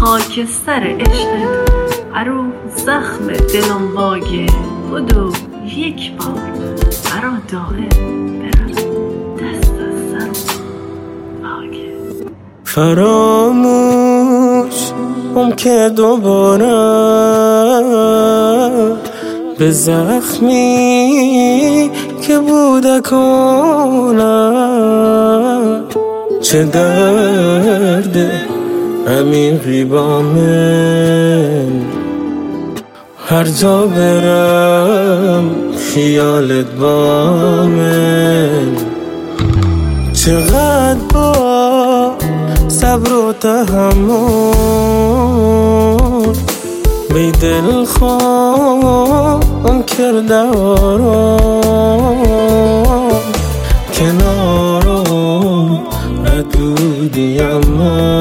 خاکستر عشقت ارو زخم دلم واگه بدو یک بار برا دائم برم دست از سر واگه. فراموش که دوباره به زخمی که بوده کنم، چه درده عمیقی با من، هر جا برم خیالت با من. چقدر با صبر و تحمل بی دل خواهم کرده آرام، کنارم ندودی اما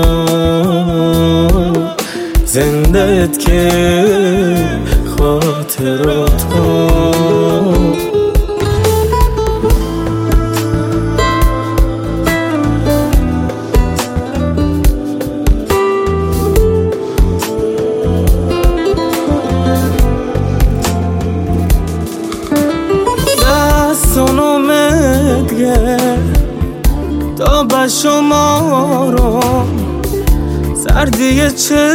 زندهت که خاطرات کن. تا به شمارم سردی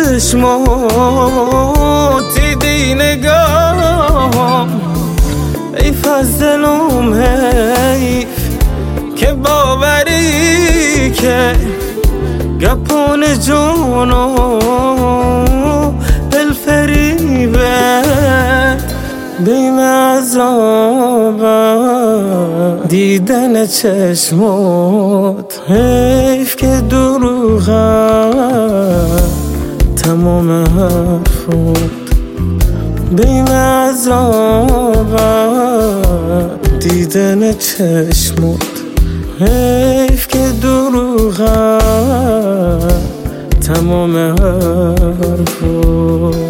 چشمات دیدی نگاهم، حیف از دلم حیف که باوری که گپون جانو دل فریبه بیم عذاب دیدن چشمات، حیف که دروغه تمام حرفات بیم عذاب دیدن چشمات، حیف که دروغه تمام حرفات.